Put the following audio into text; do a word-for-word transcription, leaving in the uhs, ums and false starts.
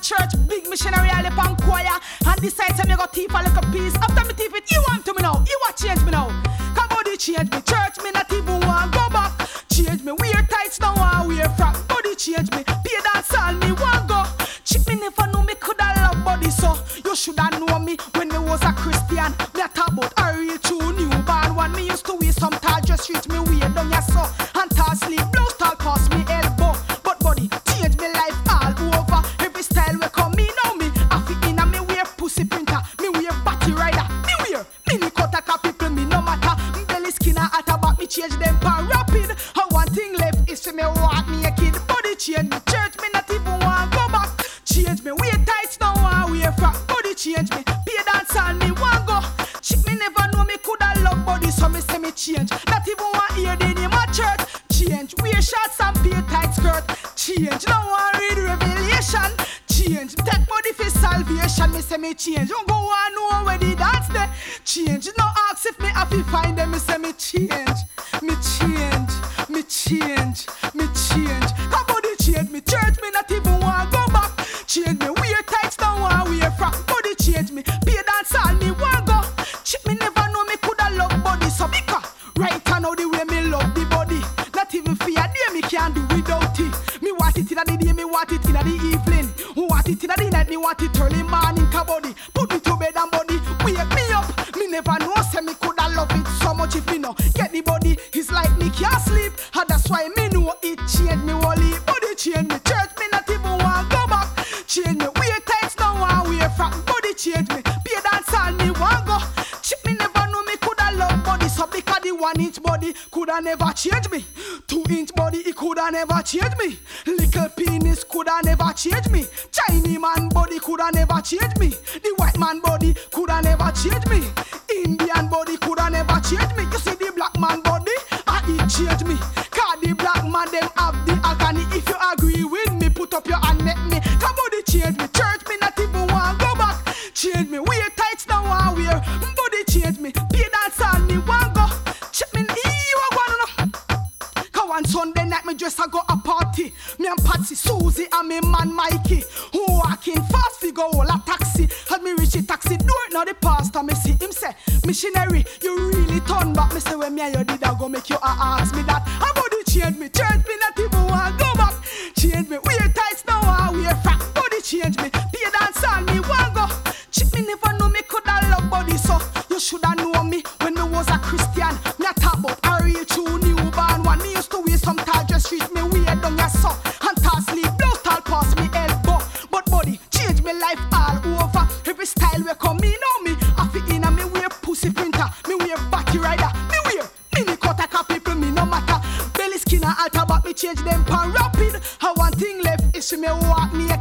church, big missionary, I live on choir. And decide to me go thief a little piece. After me thief it, you want to me now. You want change me now. Come body change me. Church, me not even want go back. Change me. Wear tights now and wear frock. Body change me. Pay dance all me want go. Chick me never know me coulda love body so. You shoulda know me when me was a Christian. Me a talk about a real true newborn one. Me used to wear some tall just reach me way down ya so. And tall sleeve, blouse tall pass me elbow. But body change me life all over. Every style we come me know me. I fit in a me wear pussy printer. Me wear batty rider. Me wear mini cutter cap people me no matter. Me belly skin and at back me change them pan rapid. How one thing left is for me walk me a kid. Body change me. Church me not even want go back. Change me. Wear tights now and wear frock. Body change me. Pay dance and me want go. Chick me never know me coulda love body so me say me change. Not even want hear the name of church. Change. Wear shorts and pay tight skirt. Change. Now want read Revelation. Change. Take body for salvation. Me say me change. Don't go on know where the dance there. Change. Now ask if me have to find them. Me say me change. Me change. Me change. Me change. Come body change me. Church me not even want go back. Change me. Wear tights now and wear frock. Body change me. Pay dance all me want go. Chick me never know me coulda love body so because right now the way me love the body. Not even fear day me can't do without it. Me want it in the day, me want it in the evening. Who want it in the night, me want it early morning. Ka body, put me to bed and body wake me up. Me never know say me coulda love it so much if me know get the body. It's like me can't sleep, and that's why me know it change me wally. Body change me, church me not even want go back. Change me, wear tights now and wear frock. Body change me, pay dance all me want go. Chick me never know me coulda love body so because the one inch body coulda never change me. Two inch body it coulda never change me. Little penis coulda never change me. Chinese man body coulda never change me. The white man body coulda never change me. Indian body coulda never change me. You see the black man body, ah it change me. Cause the black man them have the agony. If you agree with me, put up your hand make me. Come body change me. Church me not even want go back. Change me. Wear tights now and wear body change me. Pay dance on me want go. Check me. You a wanna know? Cause one Sunday night me just a go a party. Me and Patsy, Susie and me man Mikey. Who walking fast fi go all a taxi. Had me reach the taxi door now the pastor me see him say, missionary you really turn back. Me say when me and you did I go make you a ask me that. How body change me? Church me not even want go back. Change me. Wear tights now and wear frock. Body change me. Pay dance on me want go. Chick me never know me coulda love body so. You shoulda know me when me was a Christian. Me a talk about a real true newborn one. Me used to wear some tall just reach me way down ya so. And tall sleeve, blouse tall pass me elbow. But body change me life all over. Every style we come me know me. I fit in a me wear pussy printer. Me wear batty rider. Me wear mini cutter cap people me no matter. Belly skin and altar but me change them pan rapid. How one thing left is me walk me a